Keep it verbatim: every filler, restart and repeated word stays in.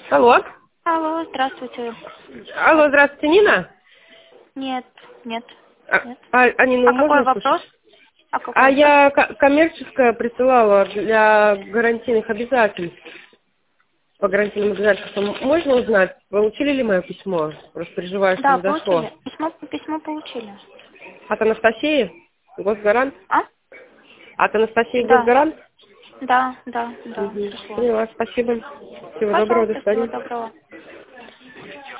Алло. Алло, здравствуйте. Алло, здравствуйте, Нина? Нет, нет, А, нет. а, а, Нина, А какой можно вопрос? слушать? А какой А вопрос? я ко- коммерческое присылала для гарантийных обязательств. По гарантийным обязательствам. Можно узнать, получили ли мое письмо? Просто переживаю, что Да, не дошло. получили. Письмо, письмо получили. От Анастасии? Госгарант? А? От Анастасии Да, Госгарант? да, да, да, Угу. пришло. Поняла, спасибо. Всего доброго, до Пожалуйста, всего свидания. доброго.